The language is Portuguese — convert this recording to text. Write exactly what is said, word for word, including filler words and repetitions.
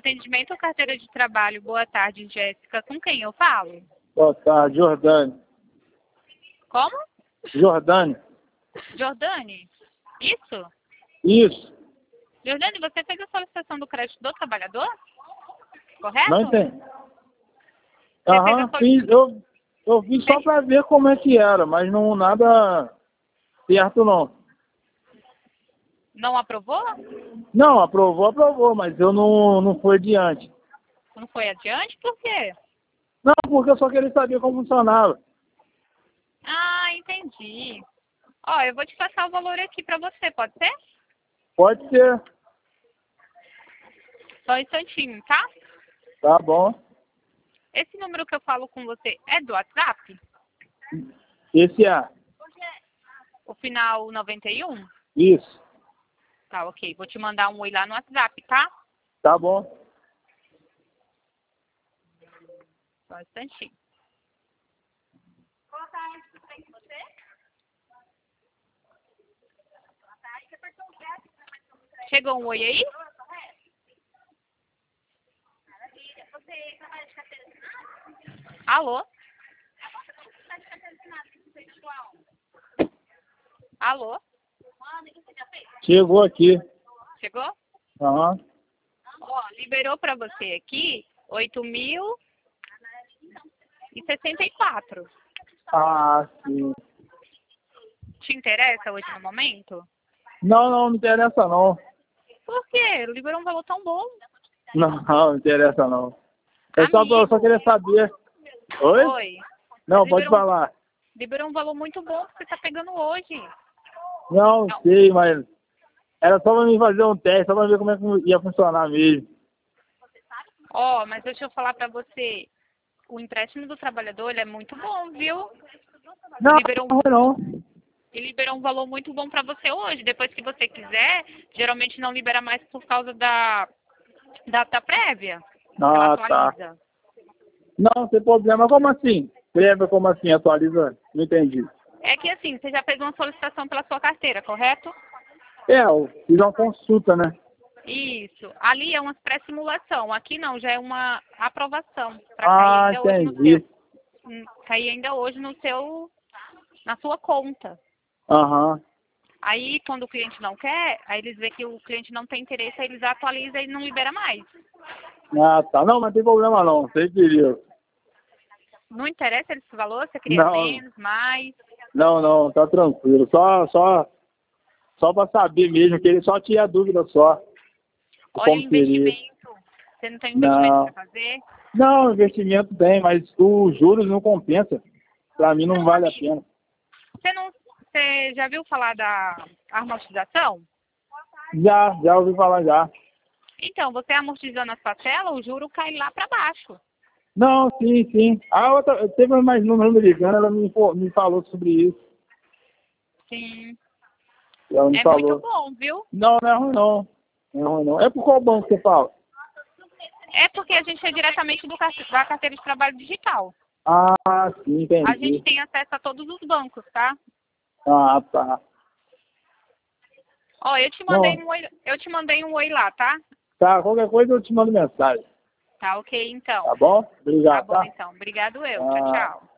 Atendimento ou carteira de trabalho? Boa tarde, Jéssica. Com quem eu falo? Boa tarde, Jordane. Como? Jordane. Jordane? Isso? Isso. Jordane, você fez a solicitação do crédito do trabalhador? Correto? Não entendi. Você fez a Aham, solici- fiz, eu, eu fiz só para ver como é que era, mas não nada certo não. Não aprovou? Não, aprovou, aprovou, mas eu não, não fui adiante. Não foi adiante? Por quê? Não, porque eu só queria saber como funcionava. Ah, entendi. Ó, eu vou te passar o valor aqui pra você, pode ser? Pode ser. Só um instantinho, tá? Tá bom. Esse número que eu falo com você é do WhatsApp? Esse é. O final noventa e um? Isso. Tá, ok. Vou te mandar um oi lá no WhatsApp, tá? Tá bom. Só um instantinho. Chegou um oi aí? Alô? Alô? Chegou aqui. Chegou? Aham. Ó, liberou pra você aqui oito mil e sessenta e quatro. Ah, sim. Te interessa hoje no momento? Não, não, não interessa não. Por quê? Liberou um valor tão bom. Não, não, não interessa não. É só, eu só queria saber. Oi? Oi. Não, Mas pode liberou, um- falar. liberou um valor muito bom que você tá pegando hoje. Não, Não. sei, mas era só pra mim fazer um teste, só pra ver como é que ia funcionar mesmo. Ó, mas deixa eu falar pra você. O empréstimo do trabalhador, ele é muito bom, viu? Não, Liberou, não, não. ele liberou um valor muito bom pra você hoje. Depois que você quiser, geralmente não libera mais por causa da data prévia. Ela Ah, tá. atualiza. Não, sem problema. Como assim? Escreva como assim, atualizando? Não entendi. É que assim, você já fez uma solicitação pela sua carteira, correto? É, eu fiz uma consulta, né? Isso. Ali é uma pré-simulação. Aqui não, já é uma aprovação. Para Ah, cair ainda hoje no entendi. seu. hum, Cair ainda hoje no seu. Na sua conta. Aham. Aí, quando o cliente não quer, aí eles veem que o cliente não tem interesse, aí eles atualizam e não libera mais. Ah, tá. Não, mas não tem problema não. Sem perigo. Não interessa esse valor? Você queria Não, menos, mais? não, não. Tá tranquilo. Só, só, só pra saber mesmo, que ele só tinha dúvida só. Olha o Como seria. investimento. Você não tem investimento Não. para fazer? Não, investimento tem, mas os juros não compensa. Pra mim não vale a pena. Você não. Você já viu falar da amortização? Já, já ouvi falar já. Então, você amortizando as parcelas, o juro cai lá para baixo. Não, sim, sim. A outra, teve mais número americano, ela me, info- me falou sobre isso. Sim. Ela me É falou. muito bom, viu? Não, não é ruim não. Não é ruim não. É por qual banco você fala? É porque a gente é diretamente do, carte- da carteira de trabalho digital. Ah, sim, entendi. A gente tem acesso a todos os bancos, tá? Ah, tá. Ó, eu te mandei Não, um oi, eu te mandei um oi lá, tá? tá, qualquer coisa eu te mando mensagem. Tá ok, então. Tá bom? Tá Obrigado, bom, tá? então. Obrigado eu. Tchau, Ah. tchau.